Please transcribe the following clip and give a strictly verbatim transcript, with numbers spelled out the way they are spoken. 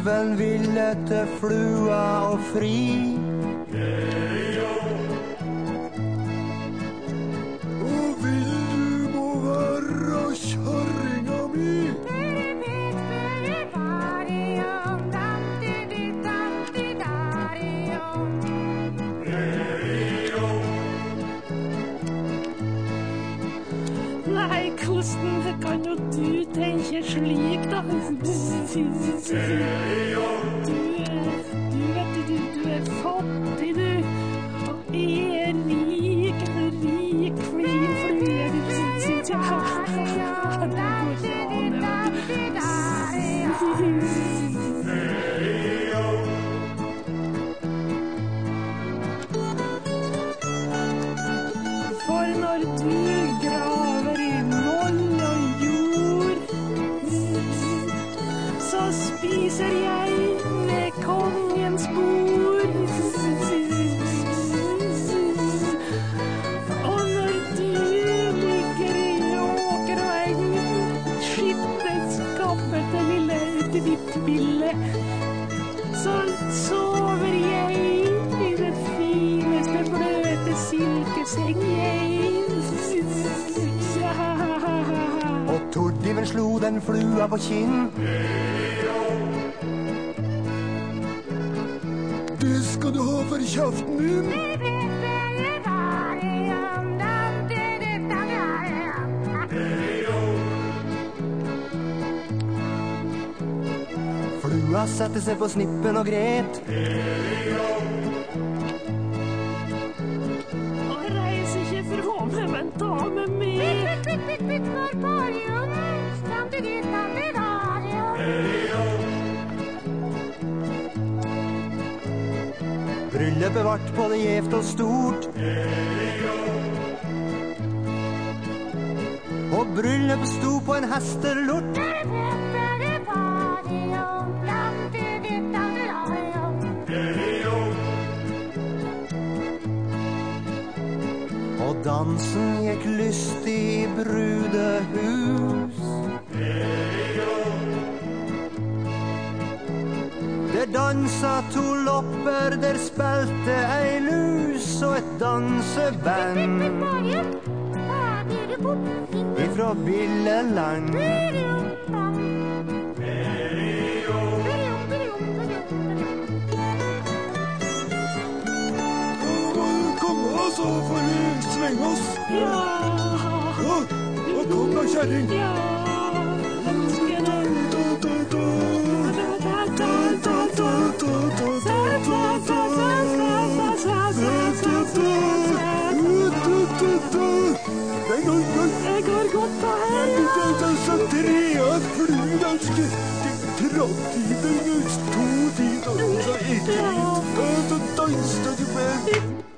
ulven ville til flua og fri. Og vil du må være kjøringa mi? Nei, hvordan kan jo du tenke slik, da? Du, du er, du vet du, du er fattig, du. Og jeg er rik, rik, flin flue. Du synes jeg har det For når du graver i moll og jord, så spiser jeg med kongens bord. Og når du ligger i åker og eng, skittet skappet det lille ut i ditt bille, så sover jeg i det fineste bløte silkeseng jeg. Og Tordiven slo den flua på kinn. Det skal du ha for kjeften min. Flua satte seg på snippen og gret. Og reis ikke fra meg, men ta med meg. Bryllupet vart både gjevt og stort. Og bryllupet sto på en hestelort. Og dansen gikk lystig i brudehus. Der dansa to lopper, der spilte ei lus og et danseband ifra Billeland. Så får vi svenge oss. Ja. Ja, og kom da, kjæring. Ja, ønsker det. Jeg går godt på her, ja. Det er så tre av fludanske. Trådt i den to tider, så ikke. Så danser du med.